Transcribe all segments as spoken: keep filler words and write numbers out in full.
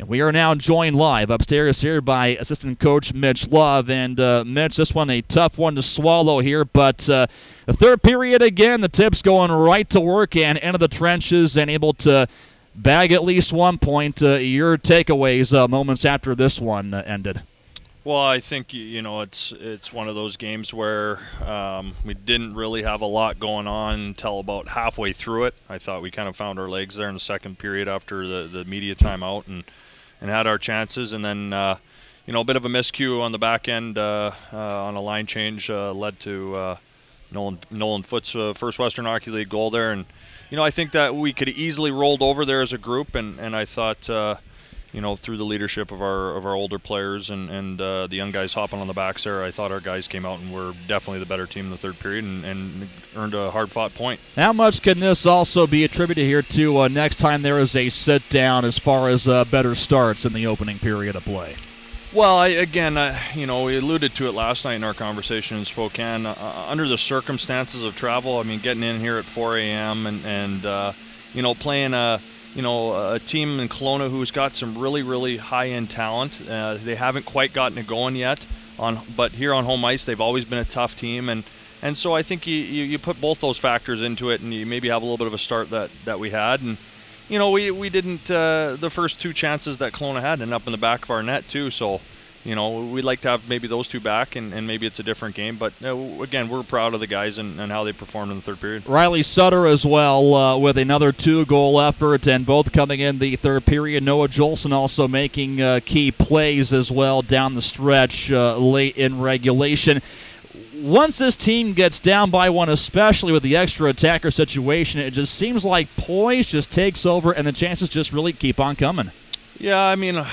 And we are now joined live upstairs here by assistant coach Mitch Love. And, uh, Mitch, this one a tough one to swallow here, but uh, the third period again, the Tips going right to work and into the trenches and able to bag at least one point. Uh, your takeaways uh, moments after this one uh, ended? Well, I think, you know, it's it's one of those games where um, we didn't really have a lot going on until about halfway through it. I thought we kind of found our legs there in the second period after the, the media timeout and, and had our chances. And then, uh, you know, a bit of a miscue on the back end uh, uh, on a line change uh, led to uh, Nolan, Nolan Foote's uh, first Western Hockey League goal there. And, you know, I think that we could easily rolled over there as a group, and, and I thought uh, – you know, through the leadership of our of our older players and, and uh, the young guys hopping on the backs there, I thought our guys came out and were definitely the better team in the third period and, and earned a hard-fought point. How much can this also be attributed here to uh, next time there is a sit-down as far as uh, better starts in the opening period of play? Well, I, again, uh, you know, we alluded to it last night in our conversation in Spokane. Uh, under the circumstances of travel, I mean, getting in here at four a.m. and, and uh, you know, playing a – you know, a team in Kelowna who's got some really, really high-end talent. Uh, they haven't quite gotten it going yet, on, but here on home ice, they've always been a tough team. And, and so I think you, you, you put both those factors into it, and you maybe have a little bit of a start that, that we had. And, you know, we, we didn't uh, – the first two chances that Kelowna had ended up in the back of our net too. So, you know, we'd like to have maybe those two back, and, and maybe it's a different game. But, uh, again, we're proud of the guys and, and how they performed in the third period. Riley Sutter as well uh, with another two-goal effort, and both coming in the third period. Noah Jolson also making uh, key plays as well down the stretch uh, late in regulation. Once this team gets down by one, especially with the extra attacker situation, it just seems like poise just takes over and the chances just really keep on coming. Yeah, I mean,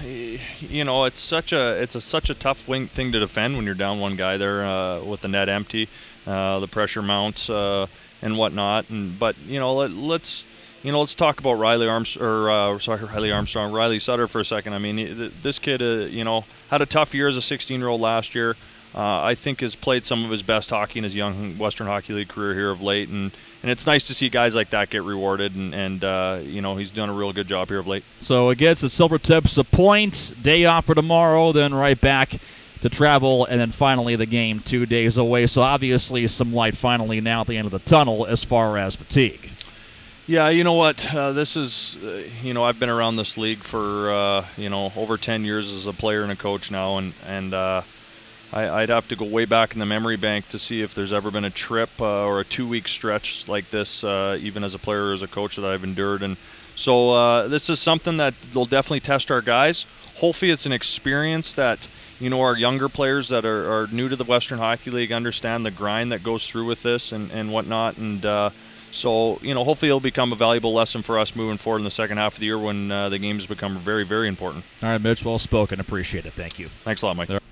you know, it's such a it's a such a tough wing thing to defend when you're down one guy there uh, with the net empty, uh, the pressure mounts uh, and whatnot. And but you know, let, let's you know let's talk about Riley Armstrong or uh, sorry Riley Armstrong, Riley Sutter for a second. I mean, this kid, uh, you know, had a tough year as a sixteen-year-old last year. Uh, I think has played some of his best hockey in his young Western Hockey League career here of late, and, and it's nice to see guys like that get rewarded, and, and uh, you know, he's done a real good job here of late. So against the Silver Tips, a point, day off for tomorrow, then right back to travel, and then finally the game two days away. So obviously some light finally now at the end of the tunnel as far as fatigue. Yeah, you know what, uh, this is, uh, you know, I've been around this league for, uh, you know, over ten years as a player and a coach now, and, and uh, I, I'd have to go way back in the memory bank to see if there's ever been a trip uh, or a two-week stretch like this, uh, even as a player or as a coach, that I've endured. And so uh, this is something that will definitely test our guys. Hopefully it's an experience that, you know, our younger players that are, are new to the Western Hockey League understand the grind that goes through with this and, and whatnot. And uh, so, you know, hopefully it'll become a valuable lesson for us moving forward in the second half of the year when uh, the games become very, very important. All right, Mitch, well spoken. Appreciate it. Thank you. Thanks a lot, Mike.